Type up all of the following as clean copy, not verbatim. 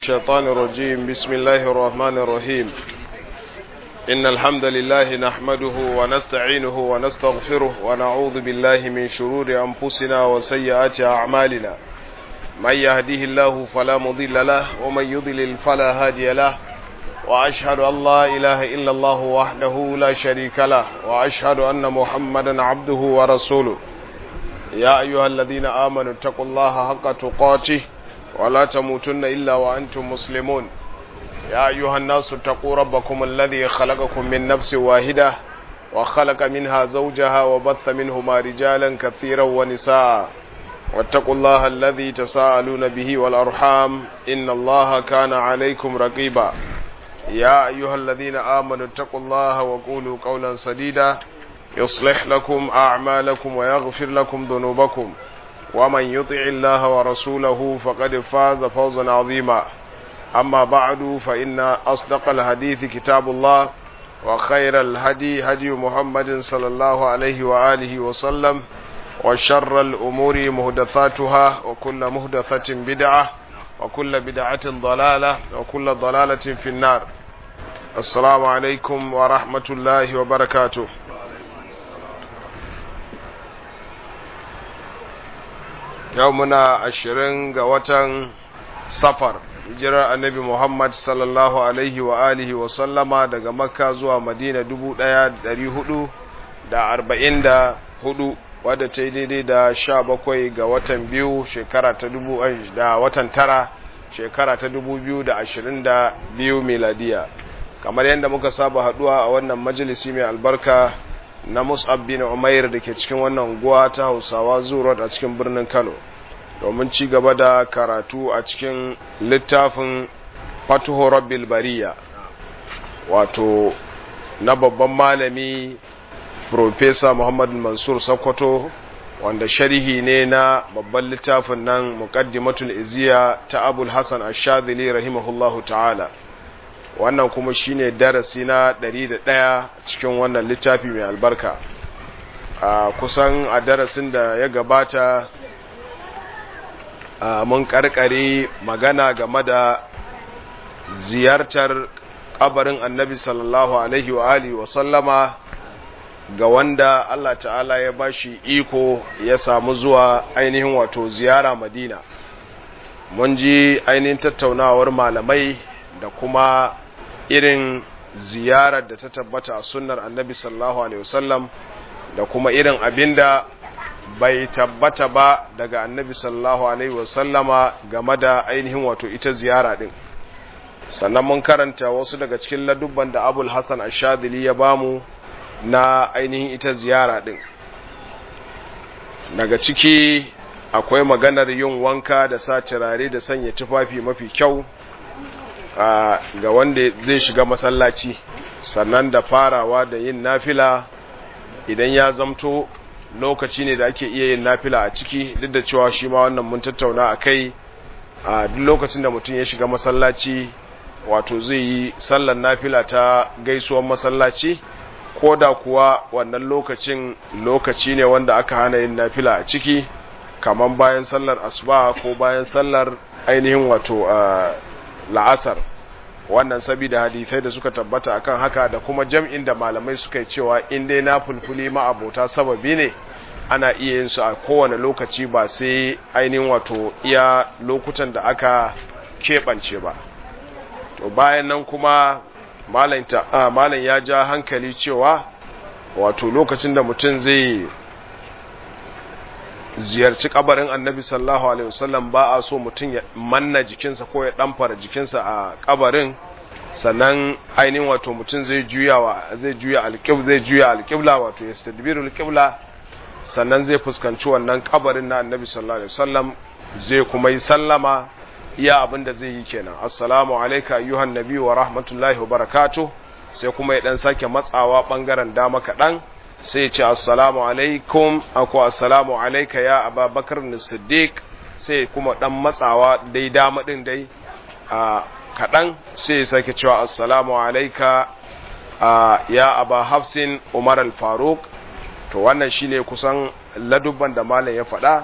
الشيطان الرجيم. بسم الله الرحمن الرحيم. إن الحمد لله نحمده ونستعينه ونستغفره ونعوذ بالله من شرور أنفسنا وسيئات أعمالنا. من يهديه الله فلا مضل له ومن يضلل فلا هادي له، وأشهد أن لا إله إلا الله وحده لا شريك له، وأشهد أن محمدا عبده ورسوله. يا أيها الذين آمنوا اتقوا الله حق تقاته ولا تموتن إلا وأنتم مسلمون. يا أيها الناس اتقوا ربكم الذي خلقكم من نفس واحدة وخلق منها زوجها وبث منهما رجالا كثيرا ونساء، واتقوا الله الذي تساءلون به والأرحام إن الله كان عليكم رقيبا. يا أيها الذين آمنوا اتقوا الله وقولوا قولا سديدا يصلح لكم أعمالكم ويغفر لكم ذنوبكم، ومن يطع الله ورسوله فقد فاز فوزا عظيما. أما بعد، فإن أصدق الحديث كتاب الله، وخير الهدي هدي محمد صلى الله عليه وآله وسلم، وشر الأمور مهدثاتها، وكل مهدثة بدعة، وكل بدعة ضلالة، وكل ضلالة في النار. السلام عليكم ورحمة الله وبركاته. yau muna 20 ga watan safar, hijirar annabi Muhammad sallallahu alaihi wa alihi wa sallama daga Makka zuwa Madina 1444, wadda ta yi daidai da 17 ga watan biyu shekara ta watan tara shekara ta 2022 miladiya. Kamar yadda muka saba haduwa a wannan majalisi mai albarka na Mus'ab bin Umair da ke cikin wannan unguwa ta Hausawa Zoo a cikin birnin Kano, domin ci gaba da karatu a cikin littafin Fatuhu Rabbil Bariya, wato na babban malami Professor Muhammad Mansur Sokoto, wanda sharhi ne na babban littafin nan Muqaddimatul Iziya ta Abul Hasan Ash-Shadhili rahimahullahu ta'ala. Wannan kuma shine darasi na 101 cikin wannan littafi mai albarka. Kusan a darasin da ya gabata mun karkare magana game da ziyartar kabarin Annabi sallallahu alaihi wa alihi wa sallama ga wanda Allah ta'ala ya bashi iko ya samu zuwa ainihin wato ziyara Madina. Mun ji ainihin tattaunawar malamai da kuma irin ziyarar da ta tabbata a sunnar Annabi sallallahu alaihi wasallam, da kuma irin abinda bai tabbata ba daga Annabi sallallahu alaihi wasallama game da ainihin wato ita ziyara din. Sannan mun karanta wasu daga cikin ladubban da Abul Hasan Ash-Shadhili ya bamu na ainihin ita ziyara din. Daga ciki akwai maganar yin wanka da sa turare da sanya tufafi mafi kyau ga wanda zai shiga masallaci, sannan da farawa da yin nafila idan ya zamto lokaci ne da ake iya yin nafila a ciki, duk da cewa shi ma wannan mun tattauna akai. A duk lokacin da mutum ya shiga masallaci, wato zai yi sallar nafila ta gaisuwar masallaci, ko da kuwa wannan lokaci ne wanda aka hana yin nafila a ciki, kaman bayan sallar asuba ko bayan sallar ainihin wato la'asar. Wannan sabida hadisai da suka tabbata akan haka, da kuma jam'in da malamai suka yi cewa in dai na fulfuli ma abota sababi ne ana iya yin su a kowane lokaci, ba sai ainihin wato iya lokutan da aka keɓance ba. To bayan nan kuma malam ya ja hankali cewa wato lokacin da mutum zai ziyarci kabarin Annabi sallallahu alaihi wasallam, ba a so mutum ya manna jikinsa ko ya damfara jikinsa a kabarin. Sannan ainihin wato mutum zai juya alqibla, wato yastadbiru alqibla, sannan zai fuskanci wannan kabarin na Annabi sallallahu alaihi wasallam, zai kuma yi sallama. Iya abinda zai yi kenan, assalamu alayka ayyuhan nabi wa rahmatullahi wa barakatuh. Sai kuma ya dan sake matsawa bangaren dama kadan, sai ce assalamu alaikum ako assalamu alayka ya Abubakar as-Siddiq. Sai kuma dan matsawa dai dama din dai kadan, sai ya sake cewa assalamu alayka ya Aba Hafsin Umar al-Faruq. To wannan shine kusan ladubban da malam ya faɗa.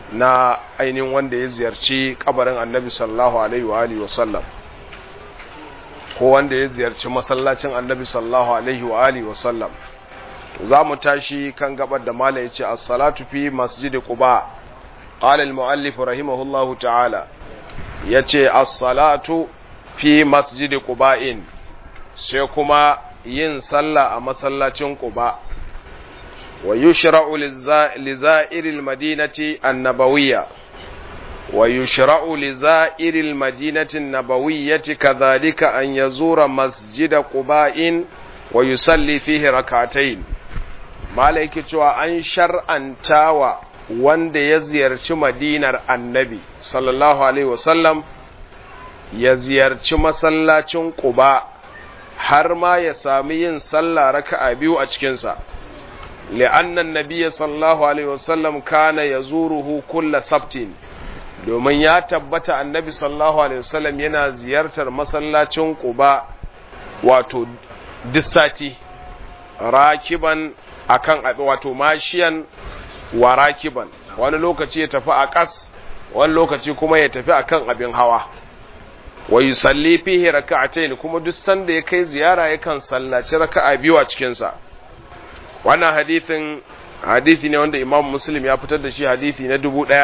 na ainihin wanda ya ziyarci kabarin annabi sallallahu alaihi wa alihi wasallam ko wanda ya ziyarci masallacin annabi sallallahu alaihi wa alihi wasallam. za mu tashi kan gabar da mala yace as-salatu fi masjid quba. qala al-muallif rahimahullahu ta'ala yace as-salatu fi masjid quba'in, sai kuma yin sallah a masallacin quba. wa yushra'u liza'iril madinati an-nabawiyya wa yushra'u liza'iril madinati an-nabawiyyati kadhalika an yazura masjid quba'in wa yusalli fihi rak'atayn. malaiki cewa an shar'antawa wanda ya ziyarci madinar annabi sallallahu alaihi wasallam ya ziyarci masallacin quba har ma ya sami yin sallah raka'a biyu a cikinsa. li'anna an-nabiy sallallahu alaihi wasallam kana yazuruhu kulla sabtin, domin ya tabbata annabi sallallahu alaihi wasallam yana ziyartar masallacin quba wato duk sati, rakiban akan wato mashiyan wa rakiban, wani lokaci ya tafi a ƙas, wani lokaci kuma ya tafi akan abin hawa. wa yusalli fihi rak'atayn, kuma duk sanda ya kai ziyara yakan sallaci raka'a biyu a cikin sa. wannan hadisi ne wanda Imam Muslim ya fitar da shi, hadisi na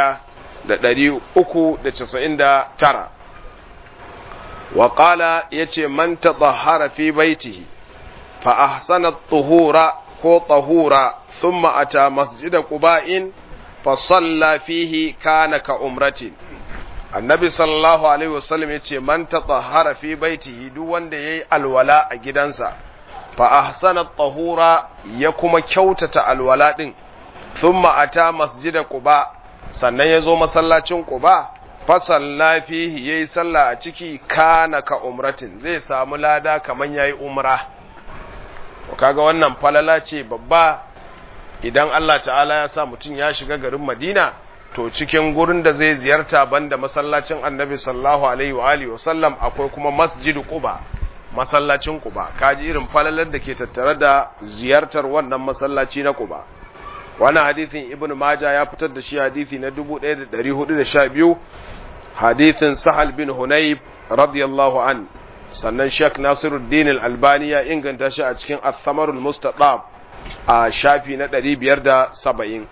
1399. wa qala yace man tatahhara fi baitihi fa ahsana at-tuhura ko tahura thumma ata masjid quba'in fa salla fihi kana ka umratin. annabi sallallahu alaihi wasallam yace man tatahhara fi baitihi, duk wanda yayi alwala a gidansa, fa ahsana at-tahura, ya kuma kyautata alwala din, thumma ata masjid quba, sannan yazo masallacin quba, fa salla fihi, yayi sallah a ciki, kana ka umratin, zai samu lada kaman yayi umra. kaga wannan falala ce babba idan Allah ta'ala ya sa mutum ya shiga garin Madina, to cikin gurin da zai ziyarta banda masallacin annabi sallallahu alaihi wa alihi wasallam akwai kuma masjid quba, masallacin quba. kaji irin falalar da ke tattare da ziyartar wannan masallaci na quba. wannan hadisin ibn majah ya fitar da shi, hadisi na 1412, hadisin sahal bin hunayb radiyallahu an. sannan Sheikh Nasiruddin Al-Albani ya inganta shi a cikin Ath-Thamarul Mustatab a shafi na 570.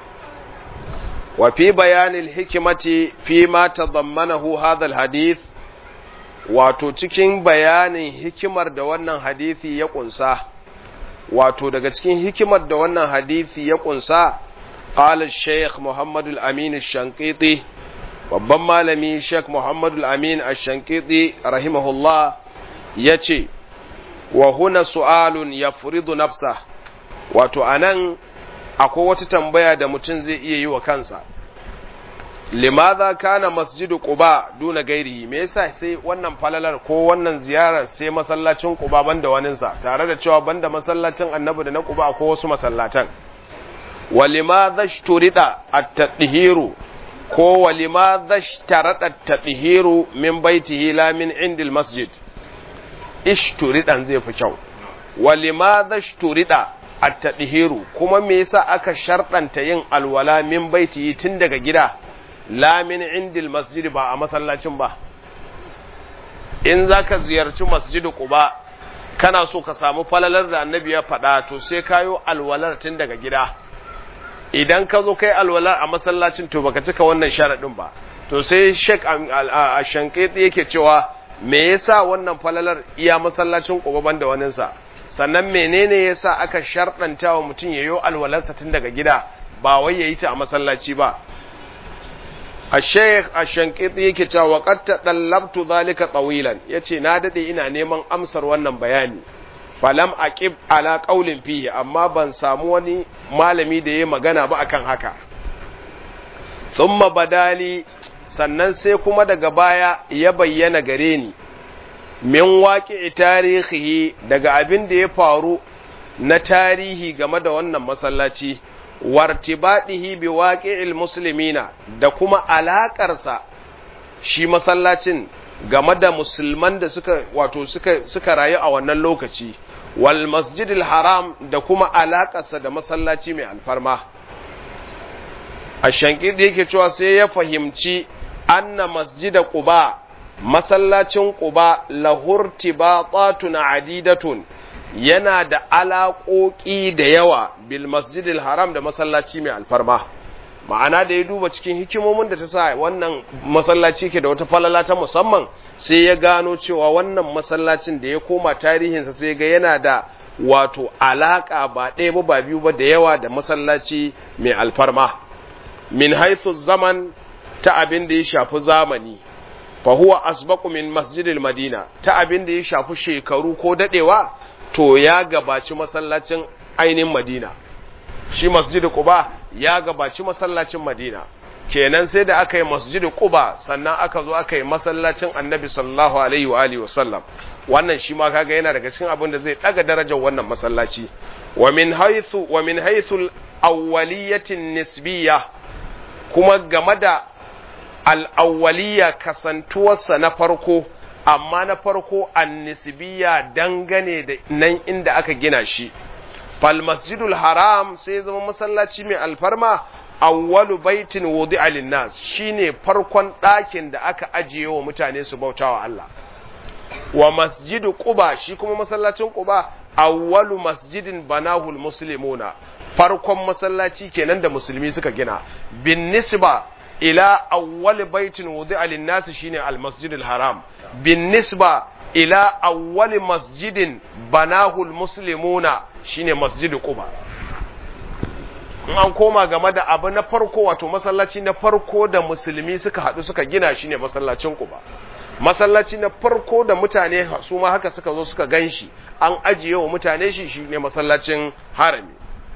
wa fi bayanil hikmati fi ma tadammanahu hadha al-hadith, wato cikin bayanin hikimar da wannan hadisi ya kunsa, wato daga cikin hikimar da wannan hadisi ya kunsa, qala Sheikh Muhammad al-Amin ash-Shanqiti, babban malami Sheikh Muhammad al-Amin ash-Shanqiti rahimahullah yace, wa huna su'alun yafridu nafsa, wato anan akwai wata tambaya da mutum zai iya yi wa kansa. limadha kana masjidu quba duna gairi, me yasa sai wannan falalar ko wannan ziyarar sai masallacin quba banda waninsa, tare da cewa banda masallacin annabi da na quba ko wasu masallatan. wa limadha shturida at-tadhiru, ko wa limadha ishtarada at-tadhiru min baitihi la min indil masjid. ishturidan zai fi kyau. wa limadha shturida at-tadhiru, kuma me yasa aka sharɗanta yin alwala min baitihi tun daga gida, la min indil masjid, ba a masallacin ba. in zaka ziyarci masjid quba kana so ka samu falalar da annabi ya faɗa, to sai kayo alwalar tun daga gida. idan ka zo kai alwalar a masallacin, to baka cika wannan sharadin ba. to sai Sheikh Ash-Shanqiti yake cewa me yasa wannan falalar iya masallacin quba banda waninsa, sannan menene yasa aka sharɗanta wa mutum yayo alwalarsa tun daga gida, ba wai yayi ta a masallaci ba. Sheikh Ash-Shanqiti yake cewa qad tadallabtu zalika tawilan, yace na dade ina neman amsar wannan bayani, falam aqib ala qaulin fihi, amma ban samu wani malami da yayi magana ba akan haka. thumma badali, sannan sai kuma daga baya ya bayyana gare ni, min waqi'i tarihi, daga abin da ya faru na tarihi game da wannan masallaci, wartibadihi bi waqi'il muslimina, da kuma alakarsa shi masallacin game da musulman da suka rayu a wannan lokaci, wal masjidil haram, da kuma alakarsa da masallaci mai alfarma. Ash-Shankidi yake cewa sai ya fahimci anna masjida Quba, masallacin Quba, lahurtibatatun adidatun, yana da alaƙoƙi da yawa bil masjidil haram da masallaci mai alfarma. Ma'ana da ya duba cikin hikimomin da ta sa wannan masallaci ke da wata falala ta musamman, sai ya gano cewa wannan masallacin da ya koma tarihinsa sai ga yana da wato alaƙa ba ɗaya ba ba biyu ba da yawa da masallaci mai alfarma. Min haithu zaman, ta abin da ya shafi zamani, fa huwa asbaqu min masjidil madina, ta abin da ya shafi shekaru ko dadewa, to ya gabaci masallacin ainihin Madina. Shi masjid Quba ya gabaci masallacin Madina, kenan sai da aka yi masjid Quba sannan aka zo aka yi masallacin Annabi sallallahu alaihi wa alihi wasallam. Wannan shi ma kaga yana daga cikin abin da zai daga darajar wannan masallaci. Wa min haythu al-awwaliyatin nisbiyya, kuma game da al-awwaliyya kasantuwarsa na farko, amma na farko an-nisbiyya dangane da nan inda aka gina shi. Fal masjidul haram sai zama masallaci mai alfarma awwalu baitin wudi'a lin-nas, shine farkon ɗakin da aka ajiye wa mutane su bautawa Allah. Wa masjidu Quba, shi kuma masallacin Quba awwalu masjidin banahu al-muslimuna, farkon masallaci kenan da musulmi suka gina. Bin nisba ila awwal baitin wudi'a lin-nas shine al-masjidul haram. Bin nisba ila awwal masjidin banahu al-muslimuna shine masjidu Quba. In an koma game da abu na farko, wato masallaci na farko da musulmi suka haɗu suka gina shine masallacin Quba. Masallaci na farko da mutane su ma haka suka zo suka ganshi an ajiye wa mutane shi shine masallacin harami.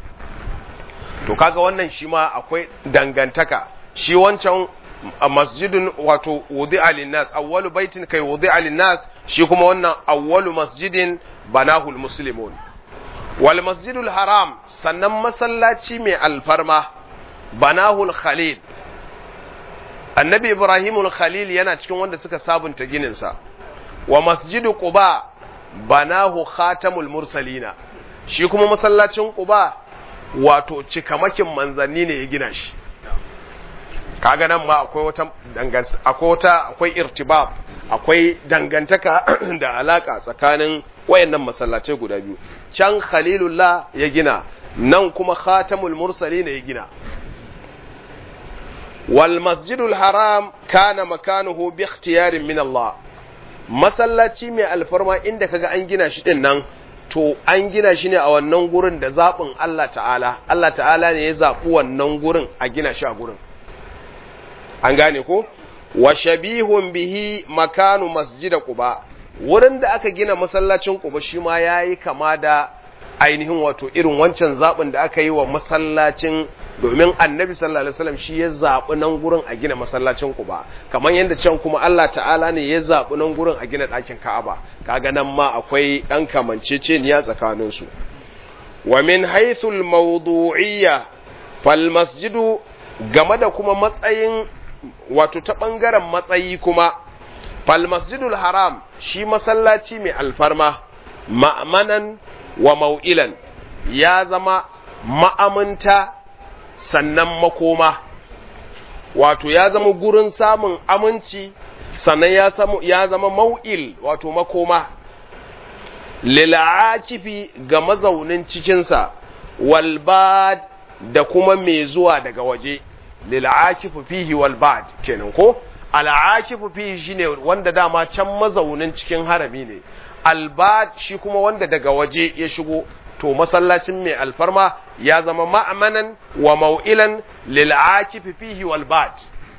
To kaga wannan shi ma akwai dangantaka. Shi wancan masjidun wato wudi'a lin-nas, awwalu baitin kai wudi'a lin-nas, shi kuma wannan awwalu masjidin banahu al-muslimun. Wal masjidul haram, sannan masallaci mai alfarma banahu al-khalil, annabi ibrahimul khalil yana cikin wanda suka sabunta gininsa. Wa masjidu Quba banahu khatamul mursalina, shi kuma masallacin Quba wato cikamakin manzanni ne ya gina shi. Kaga nan ma akwai irtibab, akwai dangantaka da alaka tsakanin wayannan masallatai guda biyu. Can Khalilullah ya gina, nan kuma Khatamul Mursalin ya gina. Wal masjidul haram kana makanuhu bi ikhtiyarin min Allah, masallaci mai alfarma inda kaga an gina shi din nan, to an gina shi ne a wannan gurin da zaɓin Allah ta'ala. Allah ta'ala ne ya zaɓi wannan gurin a gina shi a gurin. An gane ko? Wa shabihun bihi makanu masjida Quba, wurin da aka gina masallacin Quba shi ma yayi kama da ainihin wato irin wancan zaɓin da aka yi wa masallacin, domin annabi sallallahu alaihi wasallam shi ya zaɓi nan gurin a gina masallacin Quba, kamar yadda can kuma Allah ta'ala ne ya zaɓi nan gurin a gina ɗakin Ka'aba. Kaga nan ma akwai ɗan kamanceceniya tsakanin su. Wa min haythul mawdu'iyya fal masjidu, game da kuma matsayin wato ta ɓangaren matsayi kuma, fal masjidul haram shi masallaci mai alfarma ma'amanan wa mau'ilan, ya zama ma'amunta sannan makoma, wato ya zama gurin samun aminci sannan ya zama mau'il wato makoma, lil'akifi ga mazaunin cikinsa, walbad da kuma mai zuwa daga waje. Lil'akifu fihi walbad kenan ko? Al'akifu fihi shine wanda dama can mazaunin cikin harami ne, albad shi kuma wanda daga waje ya shigo. To masallacin mai alfarma ya zama ma'amanan wa mau'ilan lil'akifi fihi walbad.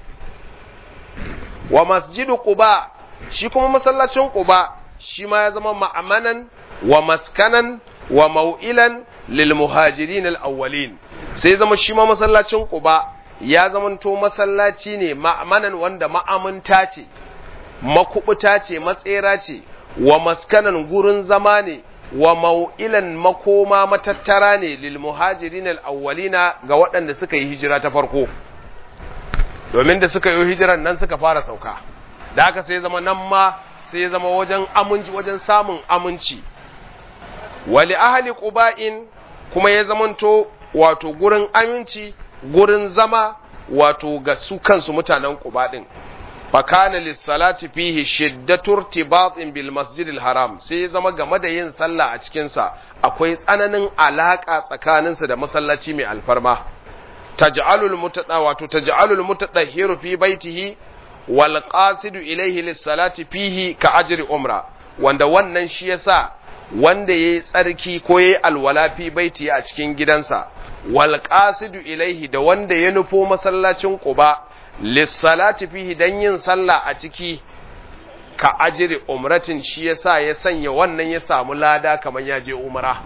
Wa masjidu Quba, shi kuma masallacin Quba shi ma ya zama ma'amanan wa maskanan wa mau'ilan lil muhajirin al-awwalin. Sai zama shi ma masallacin Quba ya zamanto masallaci ne ma'amanan wanda ma'amunta ce, makubuta ce, matsera ce, wa maskanan gurin zama ne, wa mau'ilan makoma matattara ne lil muhajirin al-awwalina ga waɗanda suka yi hijira ta farko, domin da suka yi hijiran nan suka fara sauka. Da haka sai zama nan ma sai zama wajen aminci, wajen samun aminci. Wali ahli Quba'in kuma ya zamanto wato gurin aminci, gurin zama wato ga su kansu mutanen Quba din fakana lissalati fihi shiddatu irtibatin bil masjidil haram sai zama game da yin sallah a cikin sa akwai tsananin alaka tsakaninsa da masallaci mai alfarma taj'alul mutadahhiru fi baitihi wal qasidu ilayhi lissalati fihi ka ajri umra wanda wannan shi yasa wanda yayi tsarki ko yayi alwala fi baiti a cikin gidansa wal qasidu ilayhi da wanda ya nufo masallacin Quba lissalati fihi dan yin sallah a ciki ka ajiri umratin shi yasa ya sanya wannan ya samu lada kamar ya je umra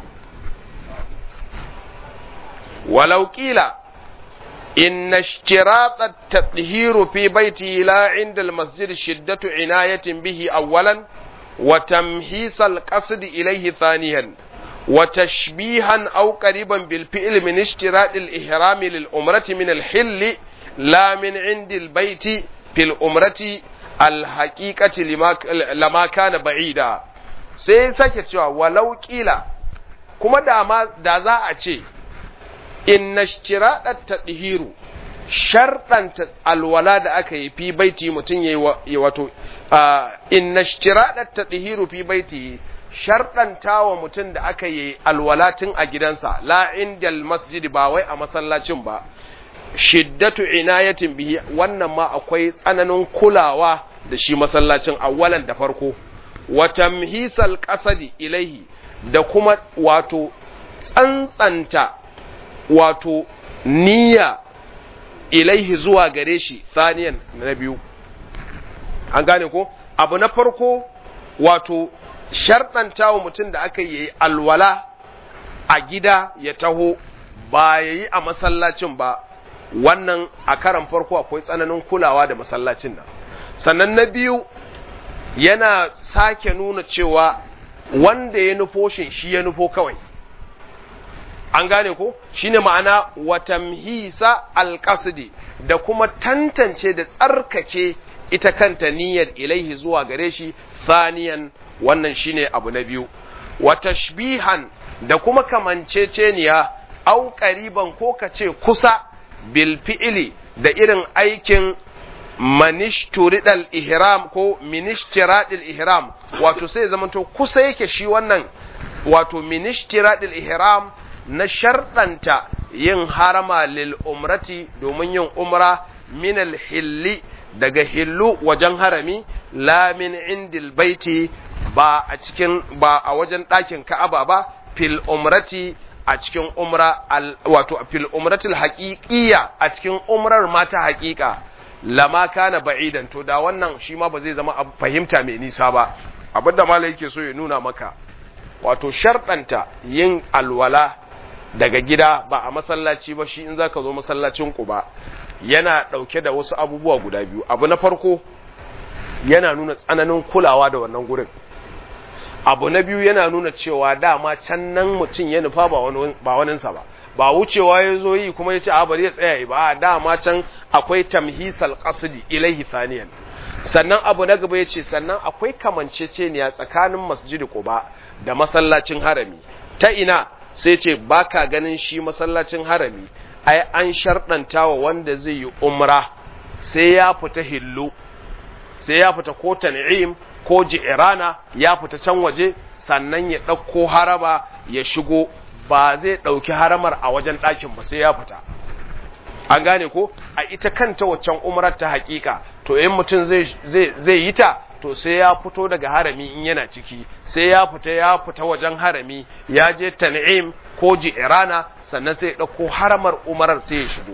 walau qila inna ishtirat at-tathhir fi baiti la 'inda al-masjid shiddatu inayatin bihi awwalan wa tamhis al-qasd ilayhi thaniyan wa tashbihan aw qariban bil fi'l min ishtirat al-ihram lil umrati min al-hill لا من عند البيت في الأمرة الحقيقة لما كان بعيدا sai sake cewa walau kila kuma da za a ce inna ishtiradat tadhiru shartan alwala da aka yi fi baiti mutun yayi wato inna ishtiradat tadhiru fi baiti shartan tawa mutun da aka yi alwalatin a gidansa la indal masjid ba wai a masallacin ba shiddatu inayatin bihi wannan ma akwai tsananin kulawa da shi masallacin awwalan da farko wa tamhisal qasadi ilaihi da kuma wato tsantsanta wato niyya ilaihi zuwa gare shi saniyan na biyu an gane ko abu na farko wato sharɗanta wa mutum da aka yi alwala a gida ya taho ba yayi a masallacin ba wannan a karan farko akwai tsananin kulawa da masallacin nan sannan na biyu yana sake nuna cewa wanda ya nufo shi ya nufo kawai an gane ko shine ma'ana wa tamhisa alqasdi da kuma tantance da tsarkake ita kanta niyyar ilaihi zuwa gare shi thaniyan wannan shine abu na biyu wa tashbihan da kuma kamanceceniya au qariban ko kace kusa bil fi'li da irin aikin manishturidal ihram ko minishtiradil ihram wato sai zamanto kusa yake shi wannan wato minishtiradil ihram na sharɗanta yin harama lil umrati domin yin umra min al hilli daga hillu wajen harami la min indil baiti ba a wajen ɗakin Ka'aba ba fil umrati a cikin umra wato fil umratil haqiqiyya a cikin umrar mata haqiqa lama kana ba'idan to da wannan shi ma ba zai zama fahimta mai nisa ba abinda malai yake so ya nuna maka wato sharɗanta yin alwala daga gida ba a masallaci ba shi in zaka zo masallacin Quba yana dauke da wasu abubuwa guda biyu abu na farko yana nuna tsananin kulawa da wannan gurin abu na biyu yana nuna cewa dama can nan mutum ya nufa ba waninsa ba wucewa ya zo yi kuma ya ce a bari ya tsaya ba dama can akwai tamhisal qasdi ilaihi thaniyan sannan abu na gaba yace sannan akwai kamanceceniya tsakanin masjid Quba da masallacin harami ta ina sai ce baka ganin shi masallacin harami ai an sharɗantawa wanda zai yi umra sai ya fita hillu sai ya fita ko tan'im ko ji'rana ya fita can waje sannan ya ɗauko haraba ya shigo ba zai ɗauki haramar a wajen ɗakin ba sai ya fita an gane ko a ita kanta waccan umrar ta hakika to in mutum zai yi ta to sai ya fito daga harami in yana ciki sai ya fita wajen harami ya je tan'im ko ji'rana sannan sai ya ɗauko haramar umarar sai ya shigo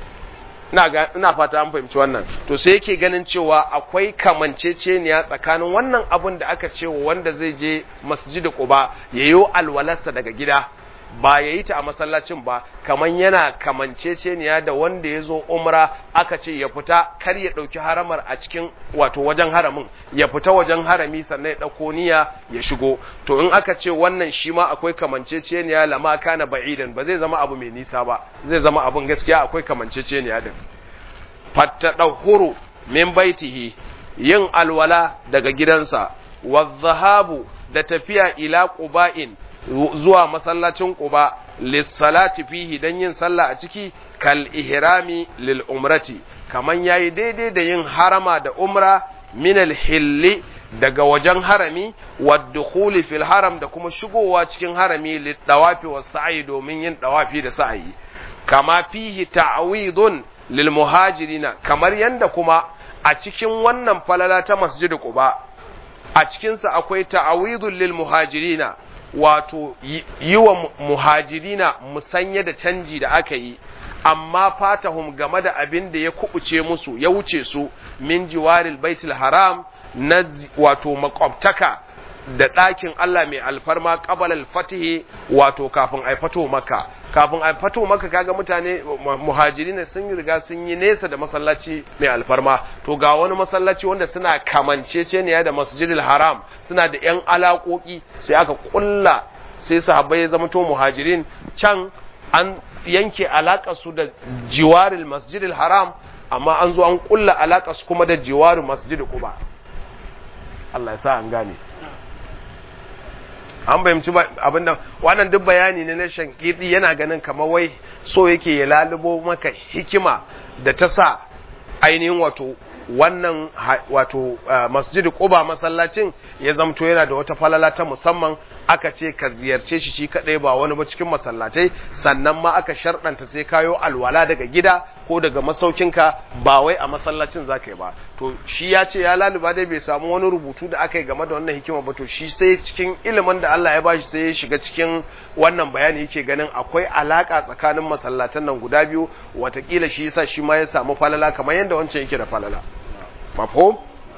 ina fata an fahimci wannan to sai yake ganin cewa akwai kamanceceniya tsakanin wannan abun da aka ce wanda zai je masjid Quba yayo alwalarsa daga gida ba yayi ta a masallacin ba kaman yana kamanceceniya da wanda yazo umra aka ce ya fita kar ya dauki haramar a cikin wato wajen haramin ya fita wajen harami sannan ya dauko niyya ya shigo to in aka ce wannan shi ma akwai kamanceceniya lama kana ba'idan ba zai zama abu mai nisa ba zai zama abun gaskiya akwai kamanceceniya din fattadahuru min baitihi yin alwala daga gidansa wadhahabu da tafiya ila quba'in zuwa masallacin Quba lis-salati fihi dan yin sallah a ciki kal ihrami lil umrati kaman yayi daidai da yin harama da umra min al-hilli daga wajen harami wa dukhuli fil haram da kuma shigowa cikin harami lit dawafi was sa'i domin yin dawafi da sa'i kama fihi ta'widun lil muhajirina kamar yanda kuma a cikin wannan falala ta Masjid Quba a cikin sa akwai ta'widun lil muhajirina wato yi wa muhajirina musanya da canji da aka yi amma fatahum game da abin da ya kubuce musu ya wuce su min jiwaril baitul haram na wato makwabtaka da ɗakin Allah mai alfarma qabala al-fatih wato kafin ai fato maka kaga mutane muhajirina sun riga sun yi nesa da masallaci mai alfarma to ga wani masallaci wanda suna kamanceceniya da masjidil haram suna da yan alaƙoƙi sai aka kulla sai sahabbai ya zama to muhajirin can an yanke alaƙar su da jiwaril masjidil haram amma an zo an kulla alaƙar su kuma da jiwaril masjid Quba Allah ya sa an gane an bayyance abin da wannan duk bayani ne na Shankiti yana ganin kamar wai so yake ya lalubo maka hikima da ta sa ainihin wato wannan wato Masjid Quba masallacin ya zamto yana da wata falala ta musamman aka ce ka ziyarce shi kadai ba wani ba cikin masallatai sannan ma aka sharɗanta sai kayo alwala daga gida ko daga masaukinka ba wai a masallacin zaka yi ba to shi ya ce ya laluba dai bai samu wani rubutu da aka yi game da wannan hikima ba to shi sai cikin ilimin da Allah ya bashi sai ya shiga cikin wannan bayani yake ganin akwai alaka tsakanin masallatan nan guda biyu watakila shi yasa shi ma ya samu falala kamar yadda wancan yake da falala mafhum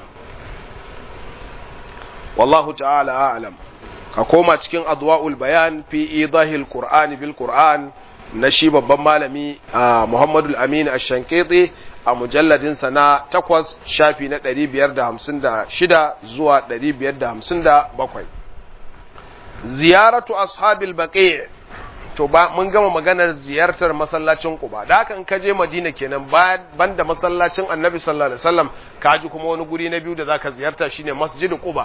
wallahu ta'ala a'lam ka koma cikin adwa'ul bayan fi idahil qur'ani bil qur'an na shi babban malami Muhammadu Amin Ash-Shankiti a mujalladin sa na 8 shafi na 556 zuwa 557 ziyaratu ashabil baqi' to ba mun gama maganar ziyartar masallacin Quba da haka in ka je Madina kenan banda masallacin Annabi sallallahu alaihi wasallam kaji kuma wani guri na biyu da zaka ziyarta shine Masjid Quba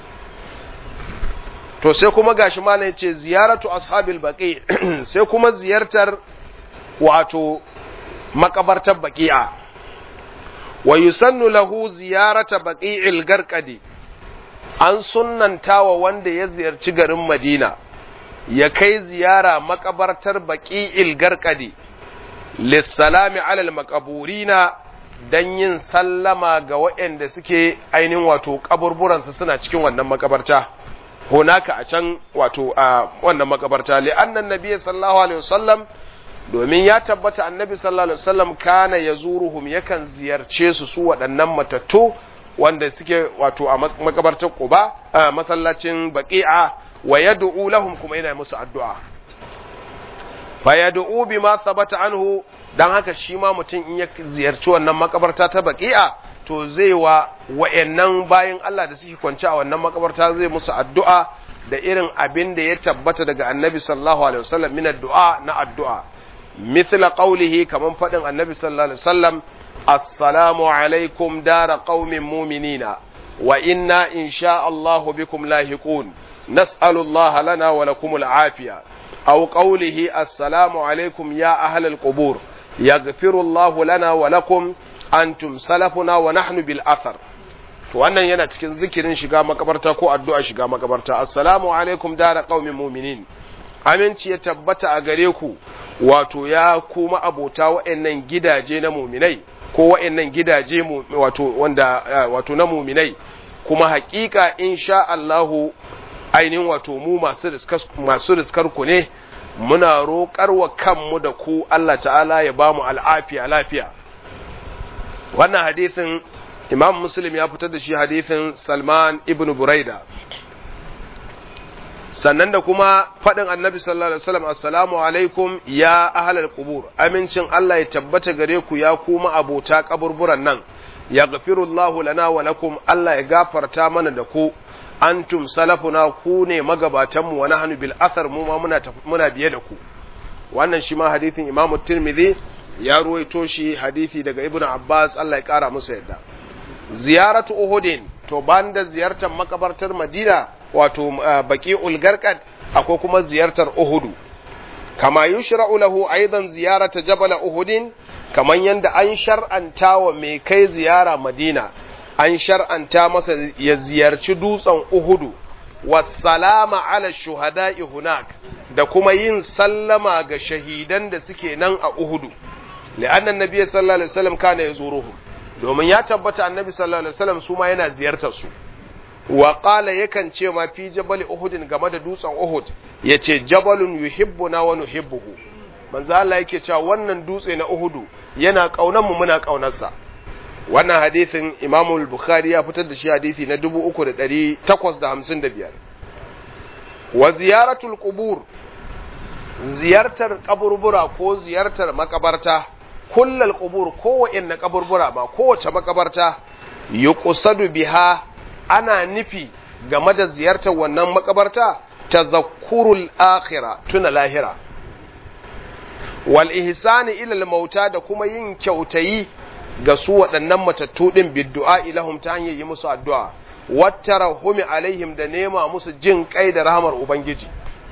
to sai kuma gashi malam yace ziyaratu ashabil baqi sai kuma ziyartar wato makabartar baqi'a wa yusannu lahu ziyarata baqi'il garqadi an sunnantawa wanda ya ziyarci garin Madina ya kai ziyara makabartar baqi'il garqadi lissalami alal maqaburina dan yin sallama ga waɗanda suke ainihin wato kaburburansu suna cikin wannan makabarta hunaka a can wato a wannan makabarta li annan nabiy sallallahu alaihi wasallam domin ya tabbata annabi sallallahu alaihi wasallam kana yazuruhum yakan ziyarce su waɗannan matattu wanda suke wato a makabartar Quba masallacin Baqi'a wa yad'u lahum kuma yana musu addu'a fa yad'u bima thabata anhu dan haka shi ma mutum in ya ziyarci wannan makabarta ta Baqi'a to zai wa wa'annan bayin Allah da suke kwance a wannan makabarta zai musu addu'a da irin abin da ya tabbata daga annabi sallallahu alaihi wasallam min addu'a na addu'a mithla qawlihi kaman fadin annabi sallallahu alaihi wasallam assalamu alaikum dara qaumin mu'minina wa inna insha Allah bikum lahiqun nas'alu Allah lana wa lakumul afiya aw qawlihi assalamu alaikum ya ahlal qubur yaghfiru Allah lana wa lakum antum salafuna wa nahnu bil athar to wannan yana cikin zikirin shiga makabarta ko addu'a shiga makabarta assalamu alaikum dara qaumin mu'minin aminci ya tabbata a gare ku wato ya kuma abota wa'annan gidaje na mu'minai ko wa'annan gidaje wato wanda wato na mu'minai kuma hakika insha Allah ainin wato mu masu riskar ku ne muna roƙar wa kanmu da ku Allah ta'ala ya bamu al'afiya lafiya wannan hadisin Imam Muslim ya fitar da shi hadisin Salman ibn Buraida sannan da kuma faɗin Annabi sallallahu alaihi wasallam assalamu alaikum ya ahlal qubur amincin Allah ya tabbata gare ku ya kuma abota kaburburan nan yaghfirullahu lana wa lakum Allah ya gafarta mana da ku antum salafuna ku ne magabatanmu wa nahnu bil athar mu ma muna biye da ku wannan shi ma hadisin Imam Tirmidhi ya ruwaito shi hadisi daga Ibn Abbas Allah ya kara musu yadda ziyaratu Uhudin to banda ziyartar makabartar Madina wato Baqi'ul Garqad akwai kuma ziyartar Uhudu kama yushra'u lahu aidan ziyarata jabal Uhudin kaman yanda an shar'anta wa mai kai ziyara Madina an shar'anta masa ya ziyarci dutsen Uhudu wassalama ala shuhada'i hunak da kuma yin sallama ga shahidan da suke nan a Uhudu li'anna annabi sallallahu alaihi wasallam kana yazuruhum domin ya tabbata annabi sallallahu alaihi wasallam su ma yana ziyartar su wa qala yakan ce ma fi jabal Uhudin game da dutsen Uhud yace jabalun yuhibbuna wa nuhibbuhu manzo Allah yake cewa wannan dutse na Uhudu yana kaunar mu muna kaunarsa wannan hadisin Imam al-Bukhari ya fitar da shi hadisi na 3855 wa ziyaratul qubur ziyartar kaburbura ko ziyartar makabarta kullal qubur kowace kaburbura ba kowace makabarta yuqsadu biha ana nufi game da ziyartar wannan makabarta tazakkurul akhirah tuna lahira wal ihsani ila al mauta da kuma yin kyautayi ga su waɗannan matattu din biddu'a ilahum ta hanyar yi musu addu'a wattarahumi alaihim da nema musu jin kai da rahmar ubangiji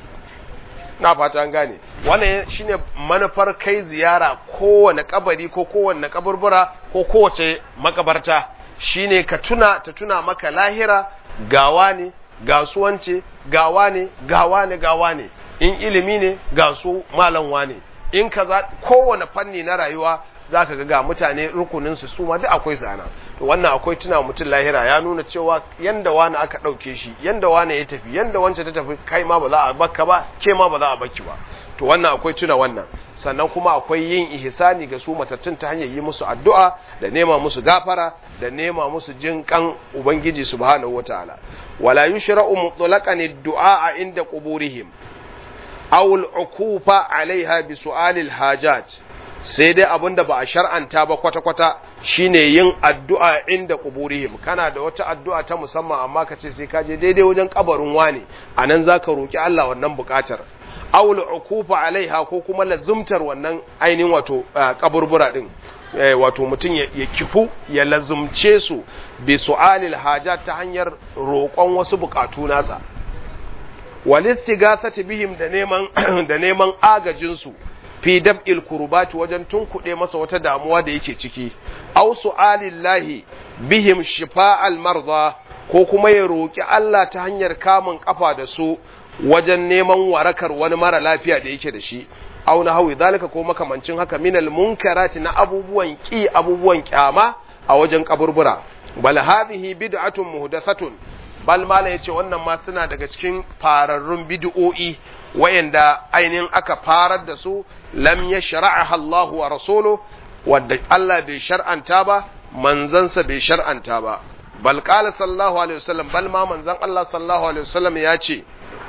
na fata an gane wannan shine manufar kai ziyara kowane kabari ko kowanne kaburbura ko kowace makabarta shine ka tuna ta tuna maka lahira gawa ne gasuwance gawa ne in ilimi ne ga su malanwa ne in kaza kowane fanni na rayuwa zaka ga mutane rukunin su ma duk akwai sana to wannan akwai tuna mutum lahira ya nuna cewa yanda wani aka dauke shi yanda wani ya tafi yanda wance ta tafi kai ma ba za a bakka ba ke ma ba za a bakki ba to wannan akwai tuna wannan sannan kuma akwai yin ihsani ga su matattun ta hanyar yi musu addu'a da nema musu gafara da nema musu jin kan ubangiji subhanahu wataala wala yushra'u mutlaqan ad-du'a inda quburihim aw al-uqufa 'alayha bi su'al al-hajat sai dai abinda ba a shar'anta ba kwata-kwata shine yin addu'a inda quburihim kana da wata addu'a ta musamman amma ka ce sai ka je daidai wajen kabarin wani anan zaka roki Allah wannan bukatar awul ukufa alaiha ko kuma lazumtar wannan ainihin wato kaburbura din wato mutum ya kifu ya lazumce su bi su'alil hajat ta hanyar roƙon wasu bukatu nasa walistigathati bihim da neman agajin su fi dab'il kurbati wajen tunkuɗe masa wata damuwa da yake ciki aw su'alillahi bihim shifa'al marza ko kuma ya roki Allah ta hanyar kamun kafa da su wajen neman warakar wani mara lafiya da yake da shi aw na hawi zalika ko makamancin haka minal munkarati na abubuwan abubuwan kyama a wajen kaburbura bal hadhihi bid'atun muhdathatun bal mala yace wannan ma suna daga cikin fararrun bid'o'i wayanda ainihin aka farar da su lam yashra'aha Allah wa rasuluhu wadda Allah bai shar'anta ba manzansa bai shar'anta ba bal qala sallallahu alaihi wasallam bal ma manzan Allah sallallahu alaihi wasallam ya ce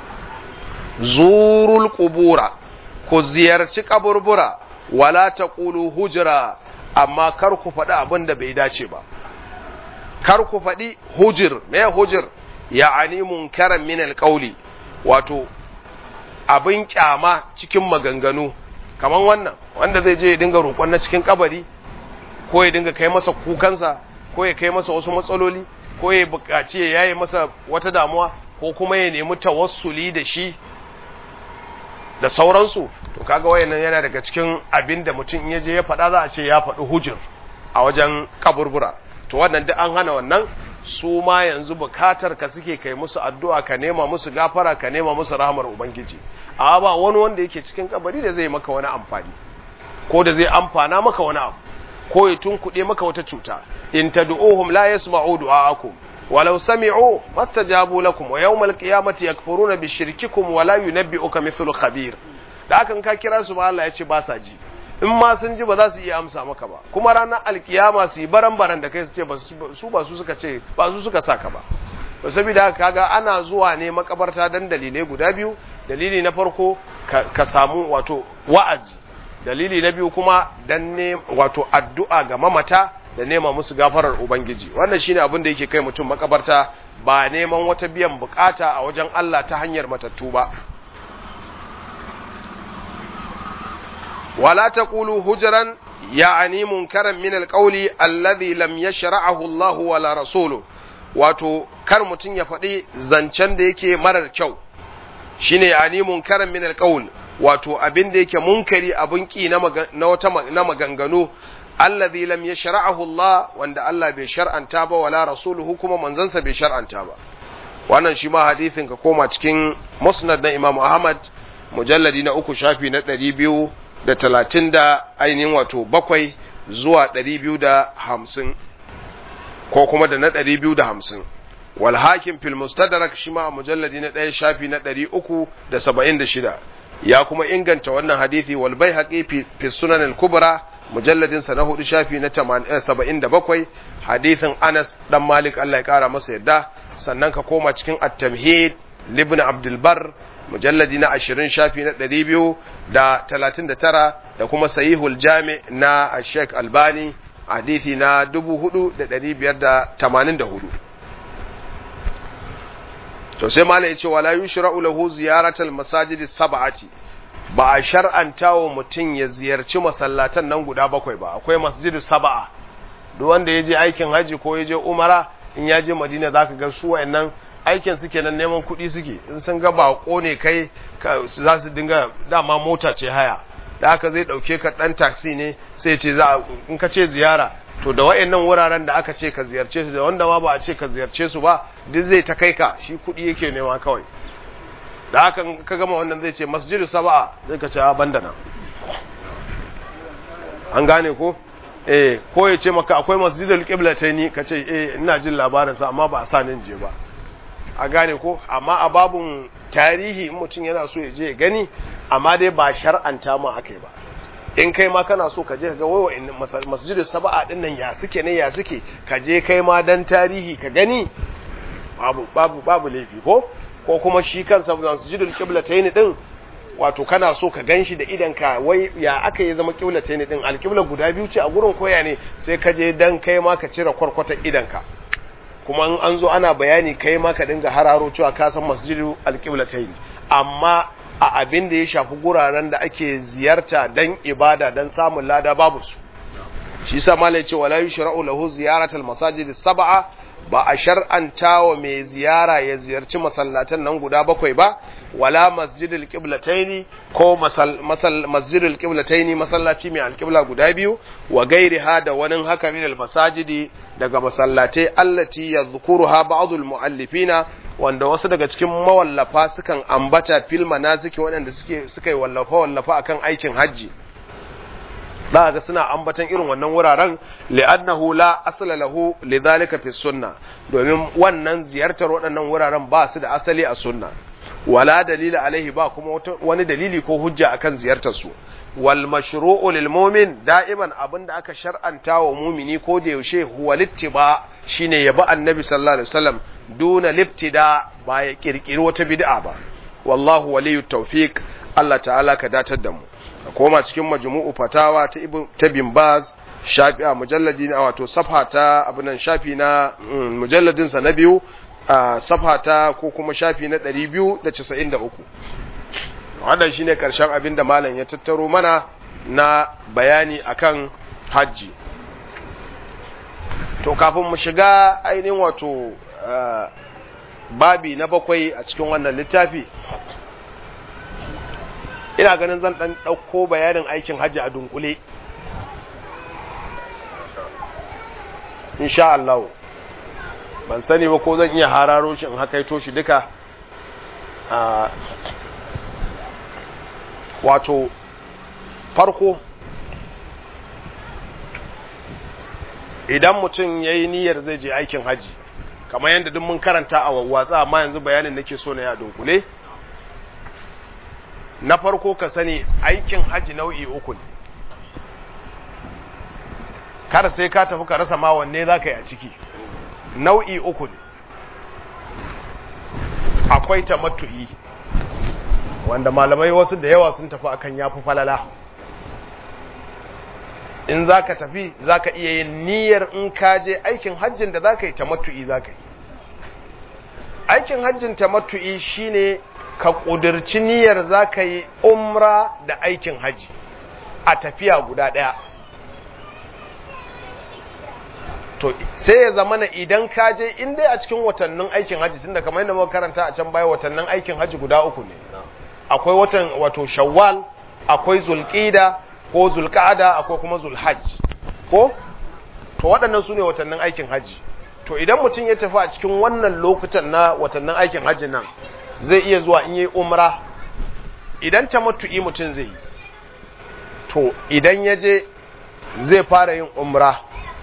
zurul qubura ku ziyarci kaburbura wala taqulu hujra amma kar ku faɗi abin da bai dace ba kar ku faɗi hujir me hujir ya'ani munkaran min alqawli wato abin kyama cikin maganganu kaman wannan wanda zai je ya dinga roƙon na cikin kabari ko ya dinga kai masa kukansa ko ya kai masa wasu matsaloli ko ya buƙaci ya yaye masa wata damuwa ko kuma ya nemi tawassuli da shi da sauransu to kaga wayannan yana daga cikin abin da mutum ya je ya faɗa za a ce ya faɗi hujur a wajen kaburbura to wannan duk an hana wannan su ma yanzu bukatar ka suke kai musu addu'a ka nema musu gafara ka nema musu rahmar ubangiji amma ba wani wanda yake cikin kabari da zai maka wani amfani ko da zai amfana maka wani abu ko ya tunkuɗe maka wata cuta in tad'uhum la yasma'u du'aakum walau sami'u mastajabu lakum wa yawmal qiyamati yakfuruna bi shirkikum wa la yunabbi'uka mithlu khabir da hakan ka kira su ba Allah ya ce ba sa ji in ma sun ji ba za su iya amsa maka ba kuma ranar alkiyama su yi baran-baran da kai su ce ba su suka ce ba su suka saka ba to saboda haka kaga ana zuwa ne makabarta dan dalilai guda biyu dalili na farko ka samu wato wa'azi dalili na biyu kuma dan ne wato addu'a ga mamata da nema musu gafarar ubangiji wannan shine abin da yake kai mutum makabarta ba neman wata biyan bukata a wajen Allah ta hanyar matattu ba ولا تقولوا هجرا يعني منكرا من القول الذي لم يشرعه الله ولا رسوله wato kar mutun ya faɗi zancen da yake marar kyau shine yani munkaran min alqawl wato abin da yake munkari abun ki na maganganu allazi lam yashra'ahu Allah wanda Allah bai shar'anta ba wala rasuluhu kuma manzansa bai shar'anta ba wannan shi ma hadisin ka koma cikin musnad na Imam Ahmad mujalladi na 3 shafi na 230 da ainihin wato 7 zuwa 250 ko kuma da na 250 wal hakim fil mustadrak shi ma mujalladi na 1 shafi na 376 ya kuma inganta wannan hadisi wal baihaqi fi sunan al kubra mujalladin sa na 4 shafi na 77 hadisin Anas dan Malik Allah ya kara masa yadda sannan ka koma cikin at-tamhid ibn Abdul Barr mujalladi na 20 shafi na 239 da kuma sahihul jami na Sheikh Albani hadisi na 4584 to sai malai yace wala yushra'u lahu ziyaratul masajid sab'ati ba a shar'anta wa mutum ya ziyarci masallatan nan guda 7 ba akwai masjidus sab'a duk wanda yaje aikin haji ko yaje umara in yaje Madina zaka ga su wayannan aikin suke nan neman kuɗi suke in sun ga bako ne kai za su dinga dama mota ce haya da haka zai dauke ka dan taxi ne sai ce za in ka ce ziyara to da wayannan wuraren da aka ce ka ziyarce su da wanda ma ba a ce ka ziyarce su ba duk zai ta kai ka shi kuɗi yake nema kawai da haka ka gama wannan zai ce masjidu sab'a zai ka ce a bandana an gane ko ko ya ce maka akwai masjidul qiblataini ka ce ina jin labarin sa amma ba a sa nin je ba a gane ko amma a babun tarihi in mutum yana so ya je ya gani amma dai ba shar'anta ma akai ba in kai ma kana so ka je ka ga wai masjidu sab'a din nan ya suke ne ya suke ka je kai ma dan tarihi ka gani babu laifi ko kuma shi kansa masjidul qiblatayn din wato kana so ka ganshi da idanka wai ya aka yi zama qiblatayn din alqibla guda biyu ce a gurin koya ne sai ka je dan kai ma ka cire kwarkwatar idanka kuma in an zo ana bayani kai ma ka dinga hararo cewa ka san masjidul alqiblatayn amma a abin da ya shafi guraren da ake ziyarta dan ibada dan samun lada babu su shi yasa malai ce wala yushra'u lahu ziyaratul masajid sab'a ba a shar'anta wa mai ziyara ya ziyarci masallatan nan guda 7 ba wala masjidul qiblataini ko masjidul qiblataini masallaci mai alqibla guda 2 wa gairiha da wani haka min almasajidi daga masallatai allati yadhkuruha ba'dul muallifina wanda wasu daga cikin mawallafa sukan ambata fil manasiki waɗanda suka yi wallafa akan aikin haji za ga suna ambatan irin wannan wuraren li'annahu la asla lahu lidhalika fi sunna domin wannan ziyartar waɗannan wuraren ba su da asali a sunna wala dalila alaihi ba kuma wani dalili ko hujja akan ziyartar su wal mashru'u lil mu'min da'iman abinda aka shar'anta wa mu'mini ko da yaushe huwa littiba shine yabi annabi sallallahu alaihi wasallam duna liftida ba ya kirkiri wata bid'a ba wallahu waliyut tawfiq Allah ta'ala ka datar da mu koma cikin majmu'u fatawa ta bin Baz shafi a mujalladi na wato safha ta abunan shafi na mujalladin sa na biyu safha ta ko kuma shafi na 293 wannan shine karshen abin da malam ya tattaro mana na bayani akan haji to kafin mu shiga ainihin wato babi na 7 a cikin wannan littafi ina ganin zan dan dauko bayanin aikin haji a dunkule insha Allah ban sani ba ko zan iya hararo shi in hakaito shi duka wato farko idan mutum yayi niyyar zai je aikin haji kamar yadda duk mun karanta a wawwatsa amma yanzu bayanin nake so na ya dunkule na farko ka sani aikin haji nau'i 3 ne kada sai ka tafi ka rasa ma wanne za ka yi a ciki nau'i 3 ne akwai tamattu'i wanda malamai wasu da yawa sun tafi akan yafi falala in za ka tafi za ka iya yin niyyar in ka je aikin hajjin da za ka yi tamattu'i za ka yi aikin hajjin tamattu'i shine ka ƙudurci niyyar za ka yi umra da aikin haji a tafiya guda ɗaya to sai ya zama idan ka je in dai a cikin watannin aikin haji tunda kamar yadda muka karanta a can baya watannin aikin haji guda uku ne akwai watan wato shawwal akwai zulqa'da ko zulqa'da akwai kuma zulhajj ko to waɗannan su ne watannin aikin haji to idan mutum ya tafi a cikin wannan lokutan na watannin aikin haji nan zai iya zuwa in yi umra idan tamattu'i mutum zai yi to idan ya je zai fara yin umra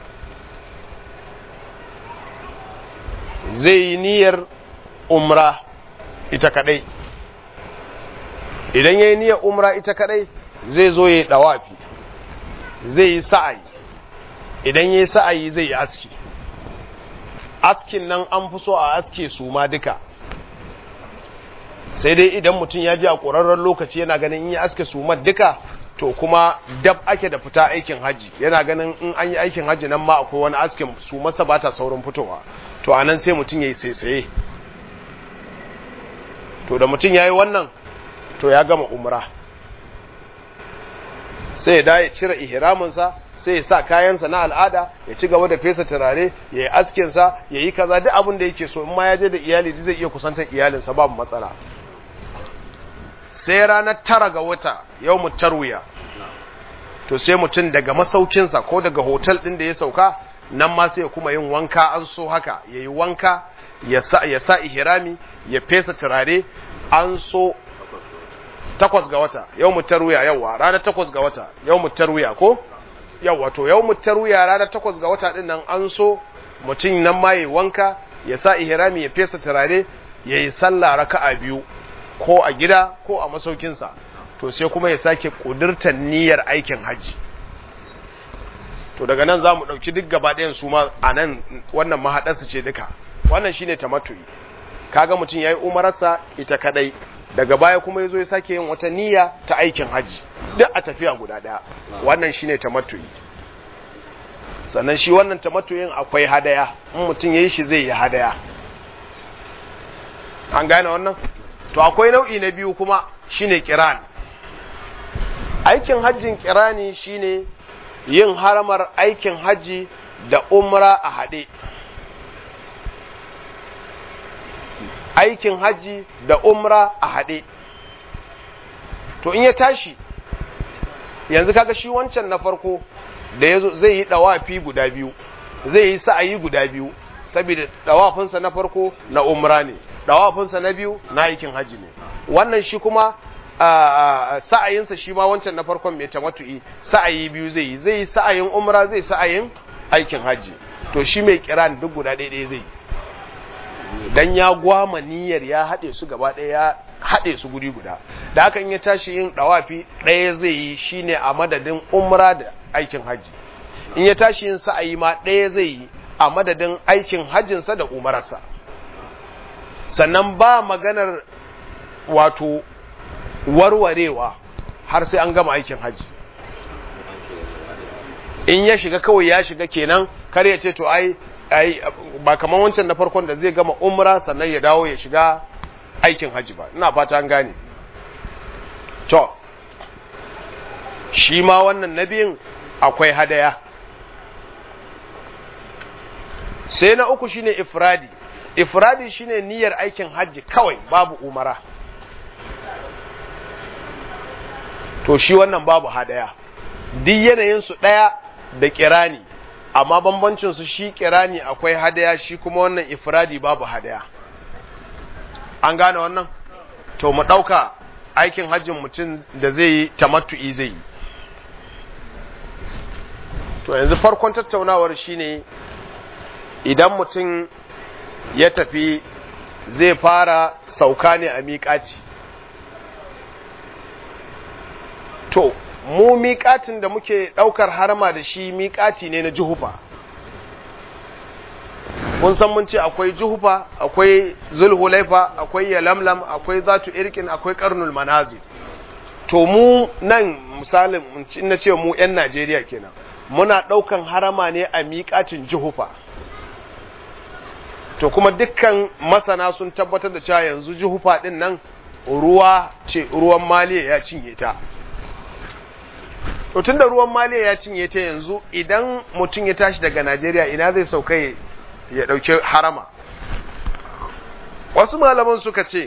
zai yi niyyar umra ita kadai idan ya yi niyyar umra ita kadai zai zo ya yi dawafi zai yi sa'ayi idan ya yi sa'ayi zai yi aski askin nan an fi so a aske su ma duka sai dai idan mutum ya ji a ƙurarren lokaci yana ganin in yi aske su ma duka to kuma dab ake da fita aikin haji yana ganin in an yi aikin haji nan ma akwai wani askin su masa ba ta saurin fitowa to a nan sai mutum ya yi saisaye to da mutum ya yi wannan to ya gama umra sai ya cire ihraminsa sai ya sa kayansa na al'ada ya ci gaba da fesa turare ya yi askinsa ya yi kaza duk abin da yake so in ma ya je da iyali zai iya kusantar iyalinsa babu matsala sai ranar 9 ga wata yau tarwiya to sai mutum daga masaukinsa ko daga hotel ɗin da ya sauka nan ma sai ya kuma yin wanka an so haka ya yi wanka ya sa ihrami ya fesa turare an so 8 ga wata yau tarwiya yawa ranar 8 ga wata yau tarwiya ko yawa to yau tarwiya ranar 8 ga wata ɗin nan an so mutum nan ma ya yi wanka ya sa ihrami ya fesa turare ya yi sallah raka'a 2 ko a gida ko a masaukinsa to sai kuma ya sake kudurtar niyyar aikin haji to daga nan za mu ɗauki duk gaba ɗayan su ma a nan wannan mahaɗarsu ce duka wannan shine tamattu'i kaga mutum ya yi umararsa ita kadai daga baya kuma ya zo ya sake yin wata niyya ta aikin haji duk a tafiya guda ɗaya wannan shine tamattu'i sannan shi wannan tamattu'in akwai hadaya in mutum ya yi shi zai yi hadaya an gane wannan to akwai nau'i na biyu kuma shine kiran aikin hajjin kirani shine yin haramar aikin haji da umra a haɗe aikin haji da umra a haɗe to in ya tashi yanzu kaga shi wancan na farko da yazo zai yi dawafi guda biyu zai yi sa'ayi guda biyu saboda dawafinsa na farko na umra ne dawafinsa na biyu na aikin haji ne wannan shi kuma sa'ayinsa shi ma wancan na farkon mai tamattu'i sa'ayi biyu zai yi sa'ayin umra zai sa'ayin aikin haji to shi mai kiran duk guda ɗaya zai dan ya gwama niyyar ya haɗe su gaba ɗaya ya haɗe su guri guda da haka in ya tashi yin dawafi ɗaya zai yi shine a madadin umra da aikin haji in ya tashi yin sa'ayi ma ɗaya zai yi a madadin aikin hajjinsa da umararsa sannan ba maganar wato warwarewa har sai an gama aikin haji in ya shiga kawai ya shiga kenan kar ya ce to ai ba kaman wancan na farkon da zai gama umra sannan ya dawo ya shiga aikin haji ba ina fata an gane to shi ma wannan nabiyin akwai hadaya sai na uku shine ifradi shine niyyar aikin haji kawai babu umara to shi wannan babu hadaya duk yanayin su daya da kirani amma bambancin su shi kirani akwai hadaya shi kuma wannan ifradi babu hadaya an gane wannan to mu dauka aikin hajjin mutum da zai yi tamattu'i zai yi to yanzu farkon tattaunawar shine idan mutum ya tafi zai fara sauka ne a miƙaci to mu miƙatin da muke ɗaukar harma da shi miƙaci ne na juhufa kun san mun ce akwai juhufa akwai zulhulaifa akwai yalamlam akwai zatu irkin akwai karnul manazil to mu nan misalin na ce mu 'yan Najeriya kenan muna ɗaukan harama ne a miƙacin juhufa to kuma dukkan masana sun tabbatar da cewa yanzu juhufa din nan ruwa ce ruwan maliya ya cinye ta to tunda ruwan maliya ya cinye ta yanzu idan mutum ya tashi daga Najeriya ina zai sauka ya dauki harama. Wasu malaman suka ce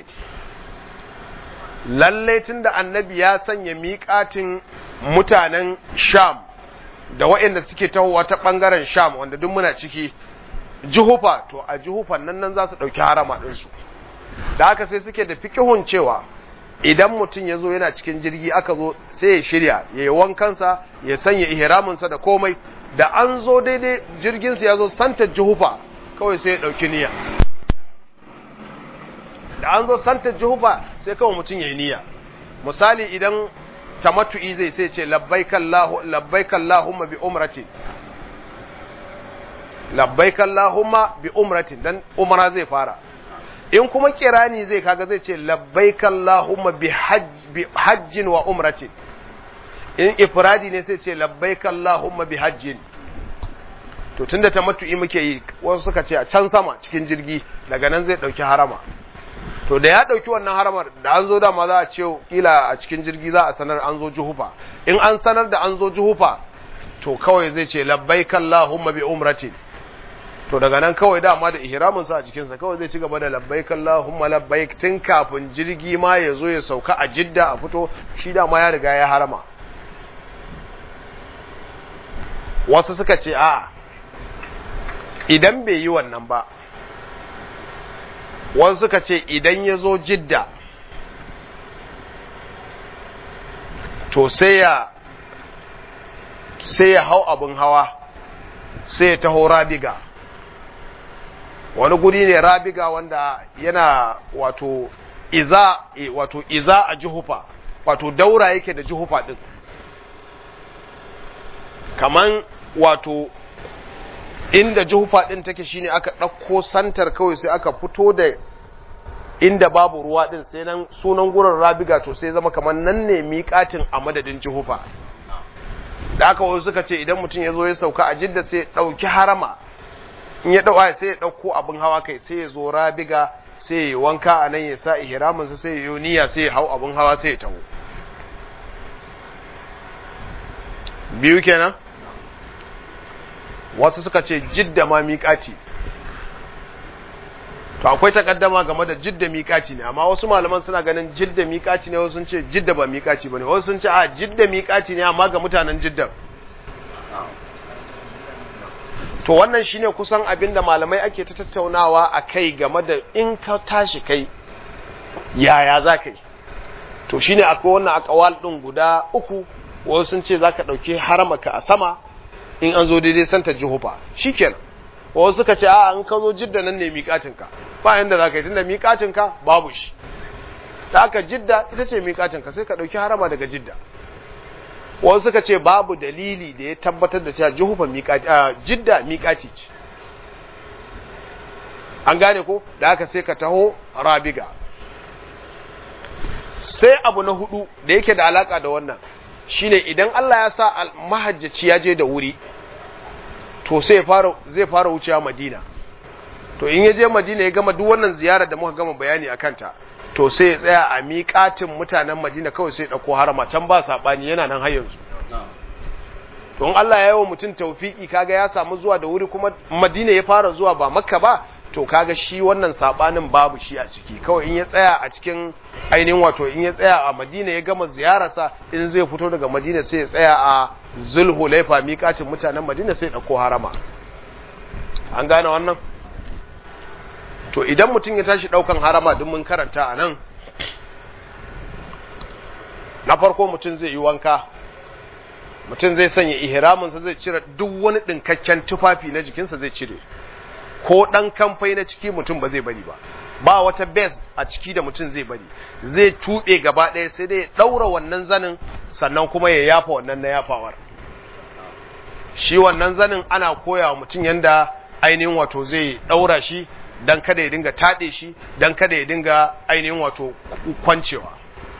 lalle tunda annabi ya sanya miƙatin mutanen Sham da waɗanda suke tahowa ta ɓangaren Sham wanda duk muna ciki Juhufa, to a Juhufan nan za su ɗauki harama ɗinsu. Da haka sai suke da fikihun cewa idan mutum ya zo yana cikin jirgi aka zo sai ya shirya ya yi wankansa ya sanya ihraminsa da komai, da an zo daidai jirginsa ya zo santar Juhufa kawai sai ya ɗauki niyya. Da an zo santar Juhufa sai kawai mutum ya yi niyya. Misali idan tamattu'i zai sai ce labbaika Allahumma bi umratin, labbaika Allahumma bi umratin, dan umra zai fara. In kuma kirani zai kaga zai ce labbaika Allahumma bi hajjin wa umratin. In ifradi ne sai ce labbaika Allahumma bi hajjin. To tunda tamattu'i muke yi, wasu suka ce a can sama cikin jirgi, daga nan zai dauki harama. To da ya dauki wannan haramar, da an zo dama za a ce kila a cikin jirgi za a sanar an zo Juhufa. In an sanar da an zo Juhufa, to kawai zai ce labbaika Allahumma bi umratin. To daga nan kawai dama da ihramin sa a cikin sa kawai zai ci gaba da labbaik Allahumma labbaik tun kafin jirgi ma ya zo ya sauka a Jidda a fito, shi dama ya riga ya harama. Wasu suka ce a idan bai yi wannan ba, wasu suka ce idan ya zo Jidda to sai ya hau abin hawa sai ya taho Rabiga. Wani guri ne Rabiga wanda yana wato iza a Juhufa, wato daura yake da Juhufa din, kaman wato inda Juhufa din take shine aka ɗauko santar kawai sai aka fito da inda babu ruwa din, sai nan sunan gurin Rabiga, to sai zama kaman nan ne miƙatin a madadin Juhufa. Da aka wasu suka ce idan mutum ya zo ya sauka a Jidda sai ya ɗauki harama, in ya ɗauka sai ya ɗauko abin hawa kai sai ya zo Rabiga, sai ya wanka a nan ya sa ihraminsa, sai ya yi niyya, sai ya hau abin hawa sai ya taho. Biyu kenan. Wasu suka ce Jidda ma miƙati. To akwai takaddama game da Jidda miƙaci ne, amma wasu malaman suna ganin Jidda miƙaci ne, wasu sun ce Jidda ba miƙaci bane, wasu sun ce a Jidda miƙaci ne amma ga mutanen Jidda. To wannan shine kusan abinda malamai ake ta tattaunawa a kai game da in ka tashi kai yaya za ka yi. To shine akwai wannan akawal din guda uku, wasu sun ce za ka ɗauki haramaka a sama in an zo daidai santa Juhufa, shikenan. Wasu suka ce a in ka zo Jidda nan ne miƙatinka, ba yanda za ka yi tunda miƙatinka babu shi. Ta haka Jidda ita ce miƙatinka, sai ka ɗauki harama daga Jidda. Wasu suka ce babu dalili da ya tabbatar da cewa Juhufa Jidda miƙaci ce. An gane ko? Da haka sai ka taho Rabiga. Sai abu na hudu da yake da alaka da wannan shine idan Allah ya sa mahajjaci ya je da wuri, to sai zai fara wucewa Madina. To in ya je Madina ya gama duk wannan ziyarar da muka gama bayani akan ta, to sai ya tsaya a miƙatin mutanen Madina kawai sai ya dauko harama, can ba sabani yana nan har yanzu. To in Allah ya yi wa mutum tawfiki kaga ya samu zuwa da wuri kuma Madina ya fara zuwa ba Makka ba, to kaga shi wannan sabanin babu shi a ciki. Kawai in ya tsaya a cikin ainihin wato in ya tsaya a Madina ya gama ziyararsa, in zai fito daga Madina sai ya tsaya a Zulhulaifa miƙatin mutanen Madina sai ya dauko harama. An gane wannan? To idan mutum ya tashi daukan harama din mun karanta anan, na farko mutum zai yi wanka, mutum zai sanya ihraminsa, zai cire duk wani dinkakken tufafi na jikinsa zai cire, ko dan kamfai na ciki mutum ba zai bari ba wata base a ciki da mutum zai bari, zai tube gaba ɗaya, sai dai ya daura wannan zanin sannan kuma ya yafa wannan na yafawar. Shi wannan zanin ana koyawa mutum yanda ainihin wato zai daura shi dan kada ya dinga tade shi, dan kada ya dinga ainihin wato kwancewa.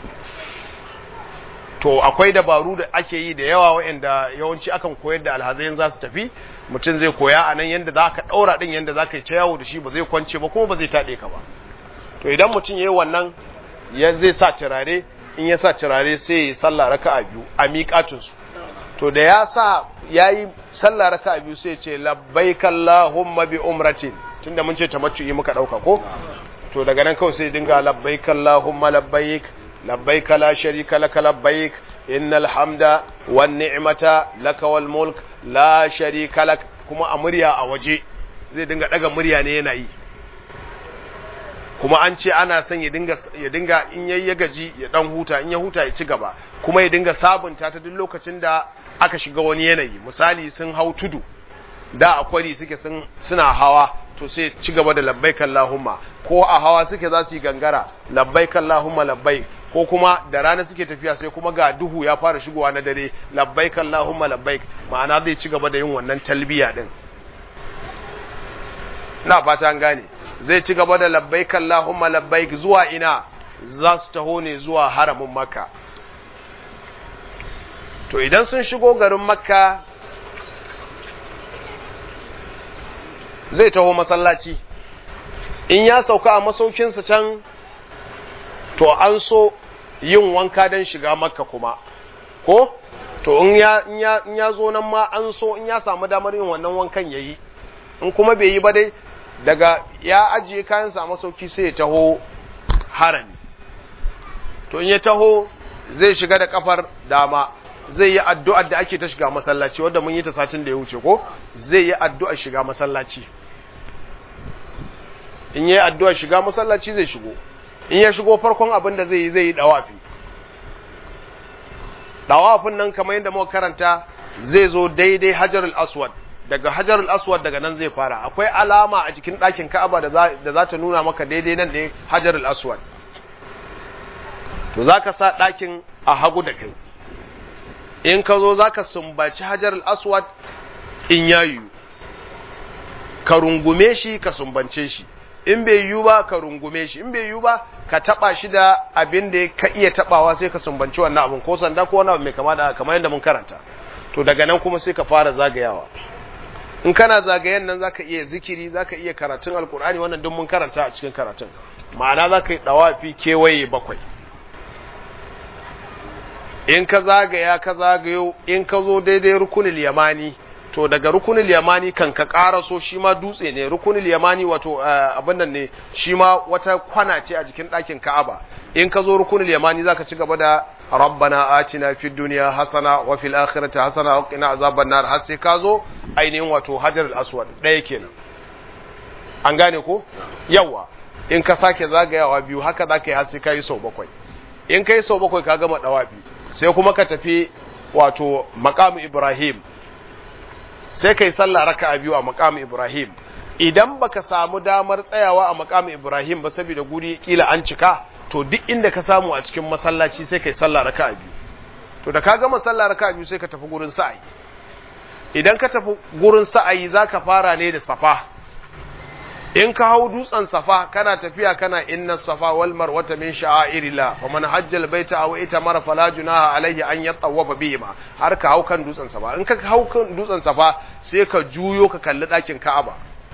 To akwai dabaru da ake yi da yawa wa'anda yawanci akan koyar da alhazayin za su tafi, mutum zai koya a nan yanda za ka ɗaura ɗin, yanda za ka yi ta yawo da shi ba zai kwance ba kuma ba zai taɗe ka ba. To idan mutum ya yi wannan, zai sa turare, in ya sa turare sai ya yi sallah raka'a biyu a miƙatinsu. to da ya sa yayi sallah raka'a biyu sai ya ce labbaik Allahumma bi umratin, tunda mun ce tamattu'i muka dauka ko, to daga nan kawai sai dinga labbaik Allahumma labbaik labbaik la sharika laka labbaik innal hamda wan ni'mata laka wal mulk la sharika lak, kuma a murya a waje zai dinga daga murya ne yana yi, kuma an ce ana son ya dinga in yayi ya gaji ya dan huta, in ya huta ya ci gaba, kuma ya dinga sabunta ta duk lokacin da aka shiga wani yanayi. Misali sun hau tudu da akwari suke suna hawa, to sai ci gaba da labbaik Allahumma, ko a hawa suke za su yi gangara labbaik Allahumma labbaik, ko kuma da rana suke tafiya sai kuma ga duhu ya fara shigowa na dare labbaik Allahumma labbaik, ma'ana zai ci gaba da yin wannan talbiya din. na fata an gane, zai ci gaba da labbaik Allahumma labbaik zuwa ina, za su taho ne zuwa haramin Makka. To idan sun shigo garin Makka zai taho masallaci, in ya sauka a masaukinsa can to an so yin wanka don shiga Makka kuma ko, to in ya zo nan ma an so in ya samu damar yin wannan wankan yayi, in kuma bai yi ba dai daga ya ajiye kayansa a masauki sai ya taho harami. To in ya taho zai shiga da kafar dama, zai yi addu'ar da ake ta shiga masallaci wadda mun yi ta satin da ya wuce ko, zai yi addu'ar shiga masallaci. In yi addu'ar shiga masallaci zai shigo, in ya shigo farkon abin da zai yi dawafi. Dawafin nan kamar yadda muka karanta zai zo daidai Hajarul Aswad, daga Hajarul Aswad daga nan zai fara. Akwai alama a jikin ɗakin Ka'aba da za ta nuna maka daidai nan ne Hajarul Aswad. To za ka sa ɗakin a hagu da kai, in ka zo za ka sumbaci Hajarul Aswad in ya yiwu, ka rungume shi ka sumbance shi, in bai yiwu ba ka rungume shi, in bai yiwu ba ka taba shi da abin da ka iya tabawa sai ka sumbanci wannan abin, ko sanda ko wani abu mai kama da kamar yadda mun karanta. To daga nan kuma sai ka fara zagayawa, in kana zagayen nan zaka iya zikiri, zaka iya karatun alkur'ani, wannan duk mun karanta a cikin karatun. Ma'ana zaka yi dawafi kewaye 7. in ka zagaya ka zagayo, in ka zo daidai rukunul yamani, to daga rukunul yamani kan ka karaso shi ma dutse ne. Rukunul yamani wato abin nan ne, shi ma wata kwana ce a jikin ɗakin Ka'aba. In ka zo rukunul yamani zaka ci gaba da rabbana atina fid dunya hasana wa fil akhirati hasana wa qina azaban nar, har sai ka zo ainihin wato Hajarul Aswad ɗaya kenan. An gane ko? Yawa. In ka sake zagayawa biyu haka zaka yi har sai ka yi sau 7. In kai sau 7 ka gama dawafi, sai kuma ka tafi wato maqam Ibrahim, sai kai sallah raka'a 2 a maqam Ibrahim. Idan baka samu damar tsayawa a maqam Ibrahim ba saboda guri kila an cika, to duk inda ka samu a cikin masallaci sai kai sallah raka'a 2. To da ka gama sallah raka'a 2 sai ka tafi gurin sa'ayi. Idan ka tafi gurin sa'ayi zaka fara ne da Safa. In ka hau dutsen Safa kana tafiya kana inna Safa wal Marwata min sha'airillah wa man hajjal baita aw itamara fala junaha alayhi an yatawafa bihima, har ka hau kan dutsen Safa. In ka hau kan dutsen Safa sai ka juyo ka kalli ɗakin Ka'aba,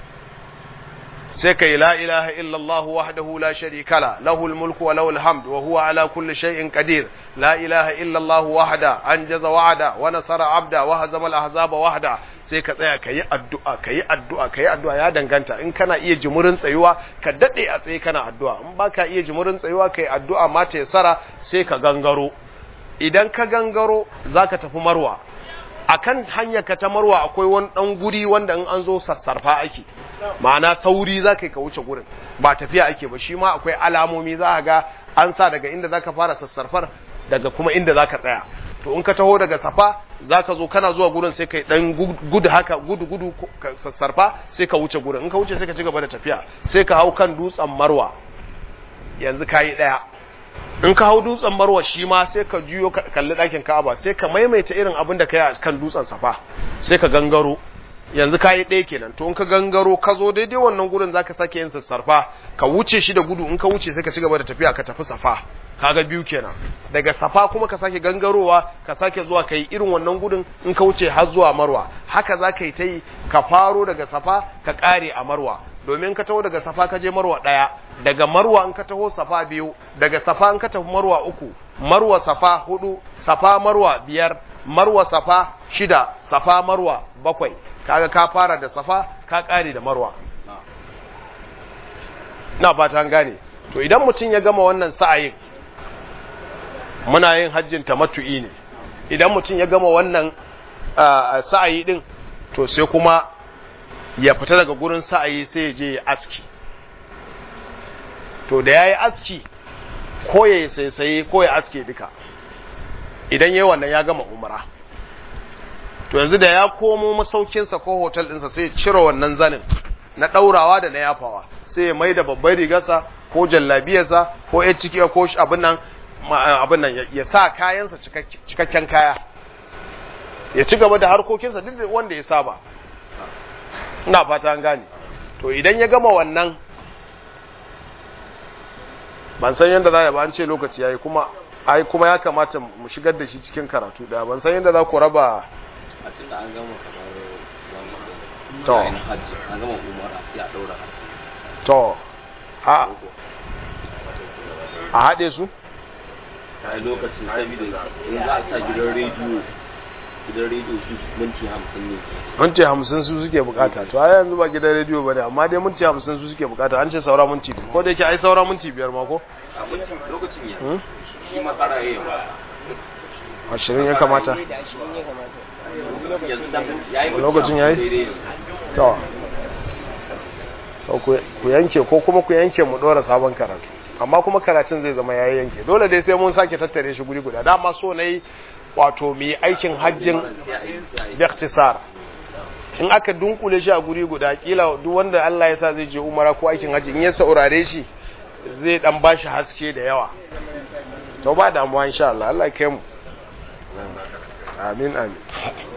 sai ka yi la ilaha illallah wahdahu la sharika la lahul mulku wa lahul hamd wa huwa ala kulli shay'in qadir, la ilaha illallah wahda anjaza wa'ada wa nasara abda wa hazama al ahzaba wahda. Sai ka tsaya ka yi addu'a, ya danganta. In kana iya jimurin tsayuwa ka daɗe a tsaye kana addu'a, in ba ka iya jimurin tsayuwa ka yi addu'a ma ta yasara, sai ka gangaro. Idan ka gangaro za ka tafi Marwa, a kan hanyar ka ta Marwa akwai wani ɗan guri wanda in an zo sassarfa ake, ma'ana sauri za ka yi ka wuce gurin, ba tafiya ake ba. Shi ma akwai alamomi za ga an sa daga inda za ka fara sassarfar, daga kuma inda za ka tsaya. To in ka taho daga Safa zaka zo kana zuwa gurin sai kai dan gudu haka gudu sassarfa, sai ka wuce gurin. In ka wuce sai ka ci gaba da tafiya, sai ka hau kan dutsen Marwa. Yanzu kai daya. In ka hau dutsen Marwa shi ma sai ka juyo kalli ɗakin Ka'aba, sai ka maimaita irin abin da kai a kan dutsen Safa, sai ka gangaro. Yanzu kai ɗaya kenan. To in ka gangaro ka zo daidai wannan gurin zaka sake yin sassarfa, ka wuce shi da gudu. In ka wuce sai ka ci gaba da tafiya ka tafi Safa. Kaga 2 kenan. Daga Safa kuma ka sake gangarowa, ka sake zuwa kai irin wannan gudun, in ka wuce har zuwa Marwa. Haka zaka yi ta yi, ka faro daga Safa ka kare a Marwa. Domin ka taho daga Safa ka je Marwa 1, daga Marwa in ka taho Safa 2, daga Safa in ka tafi Marwa 3, Marwa Safa 4, Safa Marwa 5, marwa safa 6 safa marwa 7 kaga ka fara da safa ka kare da marwa na fata an gane. To idan mutum ya gama wannan sa'ayin, muna yin hajjin tamattu'i ne, idan mutum ya gama wannan sa'ayi din to sai kuma ya fita daga gurin sa'ayi sai ya je ya aski. To da yayi aski ko ya saisaye ko ya aske duka, idan yayi wannan ya gama umra. To yanzu da ya komo masaukinsa ko hotel ɗinsa sai ya cire wannan zanin na ɗaurawa da na yafawa, sai ya maida babbar rigarsa ko jallabiyarsa ko ya ciki ko abin nan ya sa kayansa cikakken kaya, ya ci gaba da harkokinsa duk da wanda ya saba. Ina fata an gane. To idan ya gama wannan, ban san yadda za a ba, an ce lokaci yayi kuma ya kamata mu shigar da shi cikin karatu da ban san yadda za ku raba. A tunda an gama kamar to an gama umara ya daura hajji. To a haɗe su? A lokacin saboda in za a sa gidan rediyo su minti 50 ne. Minti 50 su suke bukata. To a yanzu ba gidan rediyo ba ne, amma dai minti 50 su suke bukata. An ce saura minti, ko da yake ai saura minti 5 ma ko? A minti lokacin ya. Shi makara yayi ba. 20 ya kamata. Lokacin yayi? To ku yanke ko kuma ku yanke mu dora sabon karatu, amma kuma karatun zai zama yayi yanke dole dai sai mun sake tattare shi guri guda. Dama so nayi wato mu yi aikin hajjin bikhtisar, in aka dunkule shi a guri guda kila duk wanda Allah ya sa zai je umara ko aikin hajji in ya saurare shi zai dan bashi haske da yawa. To ba damuwa insha Allah, Allah ya kai mu. Amin amin.